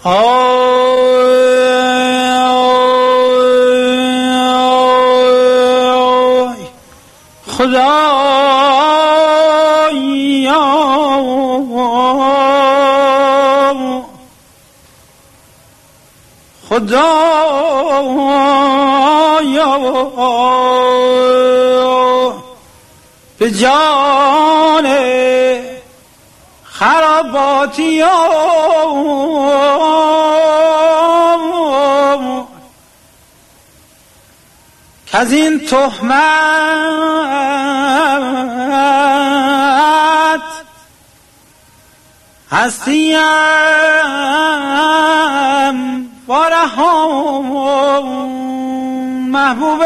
خدایا به جان خراباتی که از این تهمت هستیم وارهام محبوب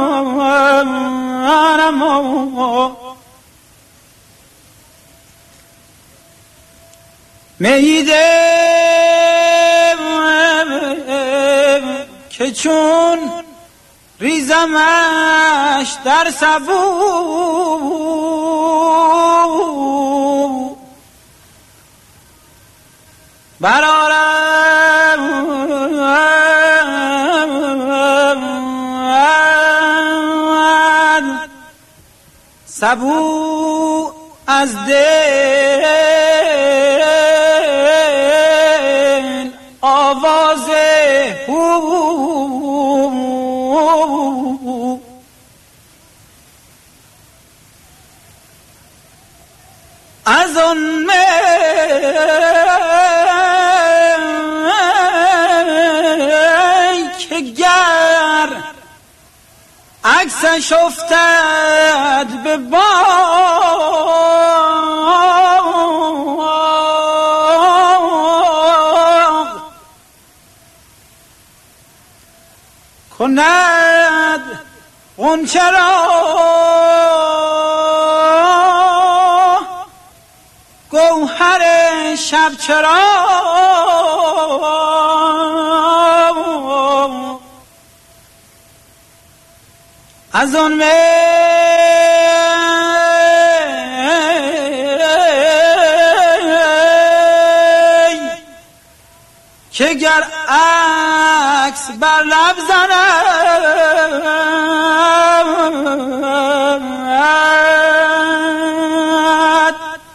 منم میده که چون ریزمش در سبو برآرد سبو از دل آواز از آن می که گر عکسش افتد به باد کند غنچه را گوهر شب چراغ از آن می که گر عکس بر لب زند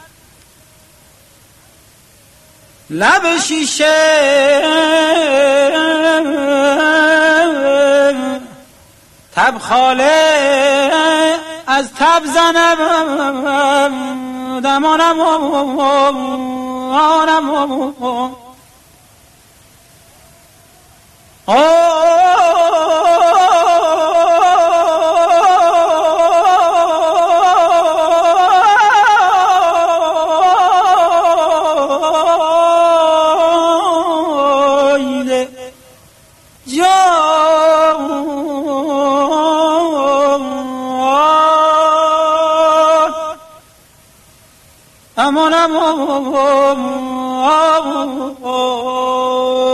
لب شیشه تبخاله از تب زنم دمانم امانم